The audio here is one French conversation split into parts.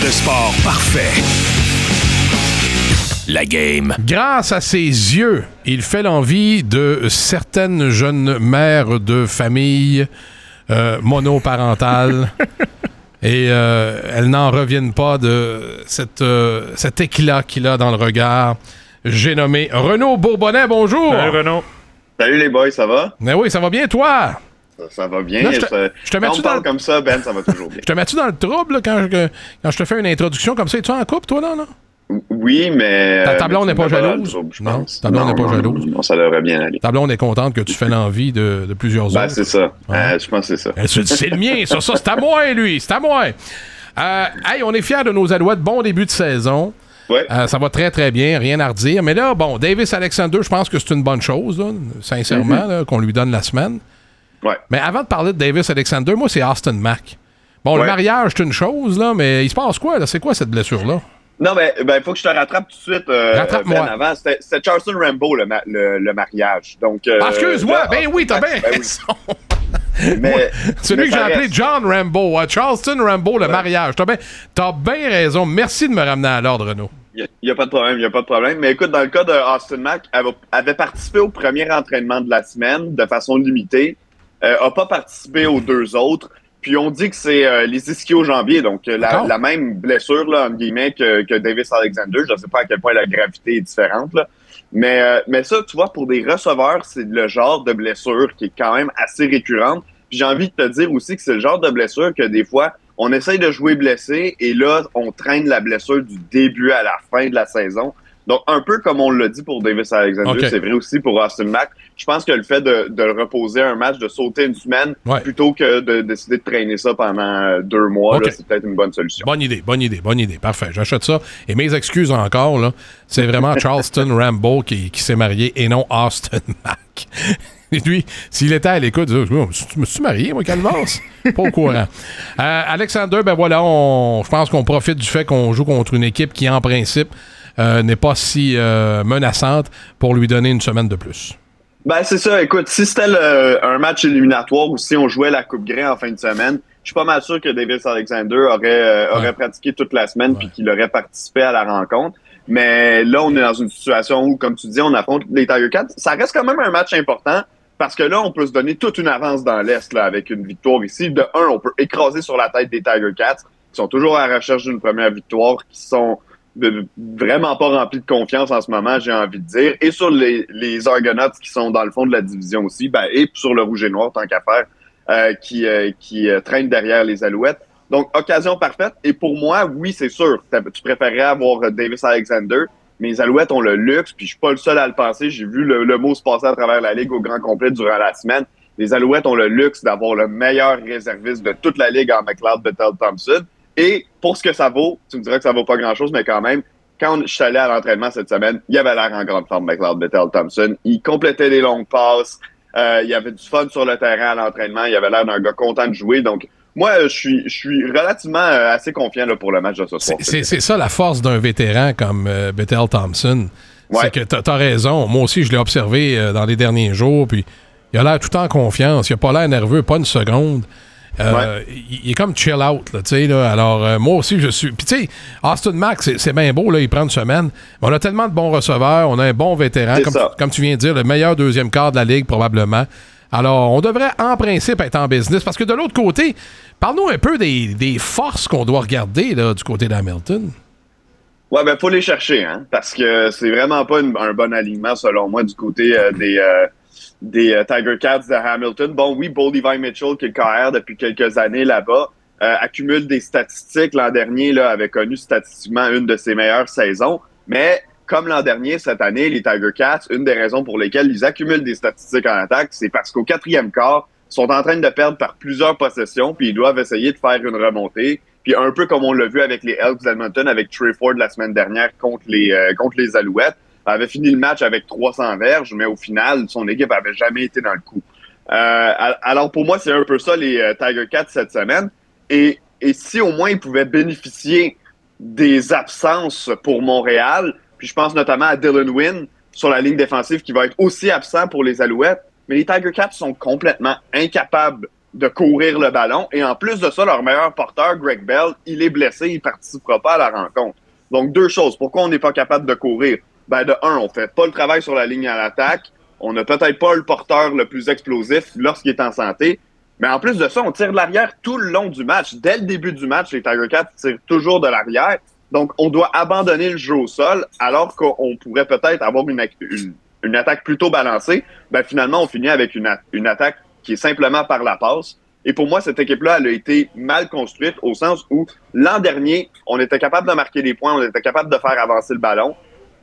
de sport parfait. La Game. Grâce à ses yeux, il fait l'envie de certaines jeunes mères de familles monoparentales. Et elles n'en reviennent pas de cet éclat qu'il a dans le regard. J'ai nommé Renaud Bourbonnais. Bonjour. Salut Renaud. Salut les boys, ça va? Mais oui, ça va bien, toi? Ça va bien. Là, Quand on parle comme ça, Ben, ça va toujours bien. Je te mets-tu dans le trouble là, quand je te fais une introduction comme ça? Es-tu en couple, toi, là? Oui, mais... Ta blonde n'est pas jalouse? Non, ta blonde n'est pas jalouse? Non, ça devrait bien aller. Ta blonde est contente que tu fais l'envie de plusieurs autres. C'est ça. Ouais. Je pense que c'est ça. Elle se dit, c'est le mien, ça, c'est à moi, lui, c'est à moi. Hey, on est fiers de nos Alouettes. Bon début de saison. Ouais. Ça va très, très bien, rien à redire. Mais là, bon, Davis Alexander, je pense que c'est une bonne chose, là, sincèrement, là, qu'on lui donne la semaine. Ouais. Mais avant de parler de Davis Alexander, moi, c'est Austin Mack. Bon, le mariage, c'est une chose, là, mais il se passe quoi, là? C'est quoi cette blessure-là? Non, mais il faut que je te rattrape tout de suite. Rattrape-moi. Ben, avant, c'était Charleston Rambo, le mariage. Donc, excuse-moi, là, ben oui, t'as bien raison. Mais, celui que j'ai appelé John Rambo, Charleston Rambo, le mariage. T'as bien raison. Merci de me ramener à l'ordre, Renaud. Il n'y a pas de problème, Mais écoute, dans le cas de Austin Mack, elle avait participé au premier entraînement de la semaine de façon limitée. N'a pas participé aux deux autres. Puis on dit que c'est les ischio-jambiers, donc la même blessure, là, entre guillemets, que Davis Alexander. Je ne sais pas à quel point la gravité est différente, là. Mais ça, tu vois, pour des receveurs, c'est le genre de blessure qui est quand même assez récurrente. Puis j'ai envie de te dire aussi que c'est le genre de blessure que des fois, on essaye de jouer blessé et là, on traîne la blessure du début à la fin de la saison. Donc, un peu comme on l'a dit pour Davis Alexander, c'est vrai aussi pour Austin Mack. Je pense que le fait de le reposer un match, de sauter une semaine, plutôt que de décider de traîner ça pendant 2 mois, là, c'est peut-être une bonne solution. Bonne idée. Parfait, j'achète ça. Et mes excuses encore, là, c'est vraiment Charleston Rambo qui s'est marié et non Austin Mack. Et lui, s'il était à l'écoute, je me suis marié, moi, Calvas? Pas au courant. Alexander, ben voilà, je pense qu'on profite du fait qu'on joue contre une équipe qui, en principe, n'est pas si menaçante pour lui donner une semaine de plus. Ben, c'est ça. Écoute, si c'était un match éliminatoire ou si on jouait la Coupe Grey en fin de semaine, je suis pas mal sûr que Davis Alexander aurait pratiqué toute la semaine puis qu'il aurait participé à la rencontre. Mais là, on est dans une situation où, comme tu dis, on affronte les Tiger Cats. Ça reste quand même un match important parce que là, on peut se donner toute une avance dans l'Est là, avec une victoire ici. De un, on peut écraser sur la tête des Tiger Cats qui sont toujours à la recherche d'une première victoire, qui sont vraiment pas remplis de confiance en ce moment, j'ai envie de dire. Et sur les Argonauts qui sont dans le fond de la division aussi, et sur le Rouge et Noir, tant qu'à faire, qui traînent derrière les Alouettes. Donc, occasion parfaite. Et pour moi, oui, c'est sûr, tu préférerais avoir Davis Alexander, mais les Alouettes ont le luxe, puis je suis pas le seul à le penser. J'ai vu le mot se passer à travers la Ligue au grand complet durant la semaine. Les Alouettes ont le luxe d'avoir le meilleur réserviste de toute la Ligue en McLeod Bethel-Thompson. Et pour ce que ça vaut, tu me dirais que ça vaut pas grand-chose, mais quand même, quand je suis allé à l'entraînement cette semaine, il avait l'air en grande forme, McLeod Bethel-Thompson. Il complétait les longues passes. Il y avait du fun sur le terrain à l'entraînement. Il avait l'air d'un gars content de jouer. Donc, moi, je suis relativement assez confiant là, pour le match de ce soir. C'est ça la force d'un vétéran comme Bethel-Thompson. Ouais. C'est que t'as raison. Moi aussi, je l'ai observé dans les derniers jours. Puis il a l'air tout en confiance. Il a pas l'air nerveux, pas une seconde. Il est comme chill out, là, tu sais, là. Alors, moi aussi, je suis... Puis, tu sais, Austin Mack, c'est bien beau, là, il prend une semaine. Mais on a tellement de bons receveurs, on a un bon vétéran, comme tu viens de dire, le meilleur deuxième quart de la Ligue, probablement. Alors, on devrait, en principe, être en business. Parce que de l'autre côté, parle-nous un peu des forces qu'on doit regarder, là, du côté d'Hamilton. Ouais, faut les chercher, hein, parce que c'est vraiment pas un bon alignement, selon moi, du côté des Tiger Cats de Hamilton. Bon, oui, Bo Levi Mitchell, qui est le KR depuis quelques années là-bas, accumule des statistiques. L'an dernier, là, avait connu statistiquement une de ses meilleures saisons. Mais comme l'an dernier, cette année, les Tiger Cats, une des raisons pour lesquelles ils accumulent des statistiques en attaque, c'est parce qu'au 4e quart, ils sont en train de perdre par plusieurs possessions, puis ils doivent essayer de faire une remontée. Puis un peu comme on l'a vu avec les Elks d'Edmonton, avec Trey Ford la semaine dernière contre les Alouettes, avait fini le match avec 300 verges, mais au final, son équipe avait jamais été dans le coup. Alors pour moi, c'est un peu ça les Tiger Cats cette semaine. Et si au moins ils pouvaient bénéficier des absences pour Montréal, puis je pense notamment à Dylan Wynn sur la ligne défensive qui va être aussi absent pour les Alouettes, mais les Tiger Cats sont complètement incapables de courir le ballon. Et en plus de ça, leur meilleur porteur, Greg Bell, il est blessé, il ne participera pas à la rencontre. Donc, 2 choses. Pourquoi on n'est pas capable de courir? De un, on fait pas le travail sur la ligne à l'attaque. On n'a peut-être pas le porteur le plus explosif lorsqu'il est en santé. Mais en plus de ça, on tire de l'arrière tout le long du match. Dès le début du match, les Tiger Cats tirent toujours de l'arrière. Donc, on doit abandonner le jeu au sol alors qu'on pourrait peut-être avoir une attaque plutôt balancée. Finalement, on finit avec une attaque qui est simplement par la passe. Et pour moi, cette équipe-là, elle a été mal construite au sens où l'an dernier, on était capable de marquer des points, on était capable de faire avancer le ballon.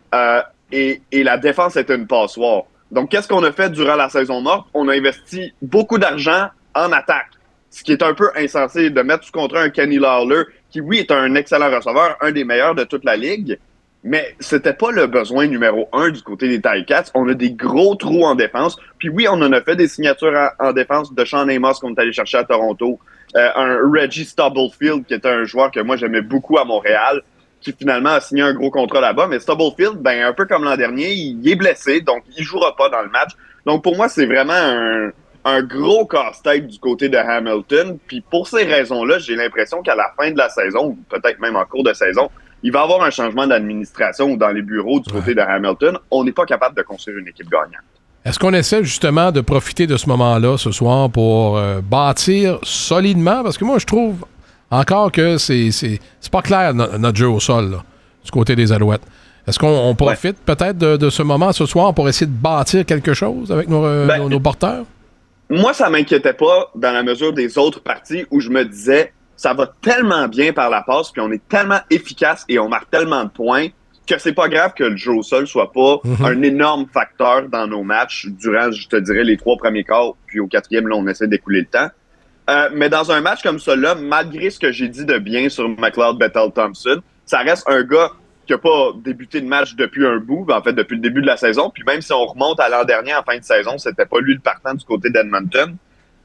Et la défense était une passoire. Donc, qu'est-ce qu'on a fait durant la saison morte? On a investi beaucoup d'argent en attaque. Ce qui est un peu insensé de mettre sous contrat un Kenny Lawler, qui, oui, est un excellent receveur, un des meilleurs de toute la ligue, mais c'était pas le besoin numéro 1 du côté des Tiger Cats. On a des gros trous en défense. Puis oui, on en a fait des signatures en défense de Sean Amos qu'on est allé chercher à Toronto. Un Reggie Stubblefield, qui était un joueur que moi j'aimais beaucoup à Montréal, qui finalement a signé un gros contrat là-bas. Mais Stubblefield, un peu comme l'an dernier, il est blessé, donc il jouera pas dans le match. Donc pour moi, c'est vraiment un gros casse-tête du côté de Hamilton. Puis pour ces raisons-là, j'ai l'impression qu'à la fin de la saison, ou peut-être même en cours de saison, il va y avoir un changement d'administration ou dans les bureaux du côté de Hamilton. On n'est pas capable de construire une équipe gagnante. Est-ce qu'on essaie justement de profiter de ce moment-là ce soir pour bâtir solidement? Parce que moi, je trouve encore que c'est pas clair notre jeu au sol là, du côté des Alouettes. Est-ce qu'on profite peut-être de ce moment ce soir pour essayer de bâtir quelque chose avec nos porteurs? Moi, ça m'inquiétait pas dans la mesure des autres parties où je me disais ça va tellement bien par la passe, puis on est tellement efficace et on marque tellement de points que c'est pas grave que le jeu au sol soit pas un énorme facteur dans nos matchs durant, je te dirais, les 3 premiers quarts, puis au 4e, là, on essaie d'écouler le temps. Mais dans un match comme ça-là, malgré ce que j'ai dit de bien sur McLeod Bethel-Thompson, ça reste un gars qui n'a pas débuté de match depuis un bout, en fait, depuis le début de la saison. Puis même si on remonte à l'an dernier, en fin de saison, c'était pas lui le partant du côté d'Edmonton.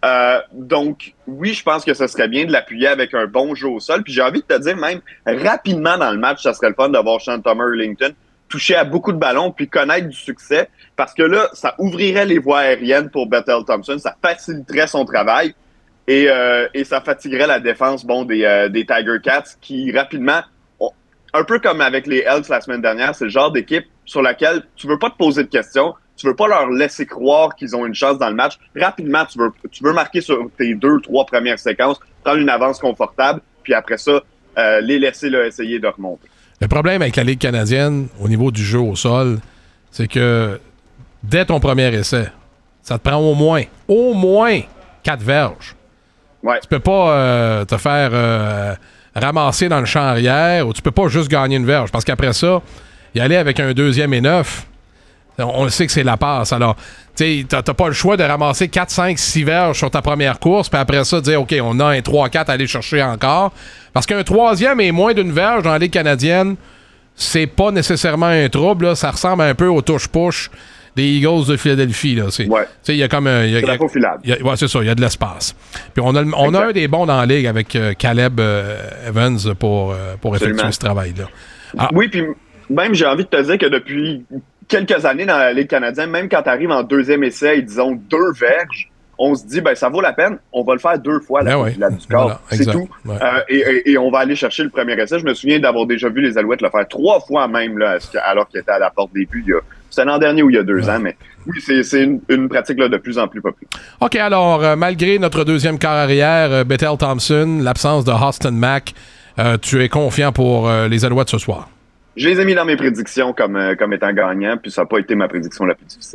Donc, oui, je pense que ce serait bien de l'appuyer avec un bon jeu au sol. Puis j'ai envie de te dire, même rapidement dans le match, ça serait le fun d'avoir Sean Thomas-Erlington toucher à beaucoup de ballons puis connaître du succès. Parce que là, ça ouvrirait les voies aériennes pour Bethel-Thompson, ça faciliterait son travail et ça fatiguerait la défense des Tiger Cats qui, rapidement, un peu comme avec les Elks la semaine dernière, c'est le genre d'équipe sur laquelle tu veux pas te poser de questions. Tu veux pas leur laisser croire qu'ils ont une chance dans le match. Rapidement, tu veux marquer sur tes 2-3 premières séquences, prendre une avance confortable, puis après ça, les laisser essayer de remonter. Le problème avec la Ligue canadienne, au niveau du jeu au sol, c'est que dès ton premier essai, ça te prend au moins 4 verges. Ouais. Tu peux pas te faire ramasser dans le champ arrière ou tu peux pas juste gagner une verge. Parce qu'après ça, y aller avec un 2e et 9... On le sait que c'est la passe. Alors, tu sais, t'as pas le choix de ramasser 4, 5, 6 verges sur ta première course, puis après ça, dire, OK, on a un 3-4 à aller chercher encore. Parce qu'un 3e et moins d'une verge dans la Ligue canadienne, c'est pas nécessairement un trouble. Là. Ça ressemble un peu au touche-push des Eagles de Philadelphie. Là. Il y a comme c'est la faufilade. Ouais, c'est ça, il y a de l'espace. Puis on a un des bons dans la Ligue avec Caleb Evans pour effectuer ce travail-là. Alors, oui, puis même, j'ai envie de te dire que depuis quelques années dans la Ligue canadienne, même quand tu arrives en 2e essai et disons 2 verges, on se dit, ça vaut la peine, on va le faire 2 fois du corps. Voilà, c'est tout. Ouais. Et on va aller chercher le premier essai. Je me souviens d'avoir déjà vu les Alouettes le faire 3 fois même, là, alors qu'ils étaient à la porte des buts. C'était l'an dernier ou il y a 2 ans, mais oui, c'est une pratique là, de plus en plus populaire. OK, alors, malgré notre 2e quart arrière, Bethel-Thompson, l'absence de Austin Mack, tu es confiant pour les Alouettes ce soir? Je les ai mis dans mes prédictions comme étant gagnants, puis ça n'a pas été ma prédiction la plus difficile.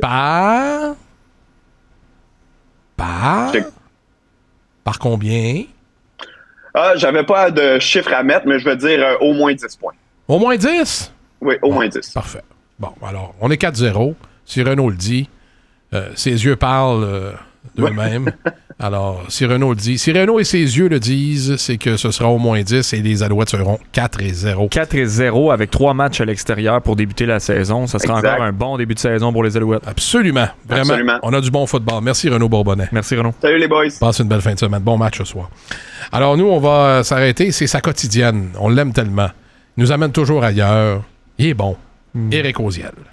Par combien? J'avais pas de chiffre à mettre, mais je vais dire au moins 10 points. Au moins 10? Oui, au moins 10. Parfait. Bon, alors, on est 4-0. Si Renaud le dit, ses yeux parlent d'eux-mêmes. Alors, si Renaud et ses yeux le disent, c'est que ce sera au moins 10 et les Alouettes seront 4-0. 4-0 avec 3 matchs à l'extérieur pour débuter la saison. Ça sera encore un bon début de saison pour les Alouettes. Absolument. Vraiment. Absolument. On a du bon football. Merci Renaud Bourbonnais. Merci Renaud. Salut les boys. Passe une belle fin de semaine. Bon match ce soir. Alors nous, on va s'arrêter. C'est sa quotidienne. On l'aime tellement. Il nous amène toujours ailleurs. Il est bon. Éric Auziel.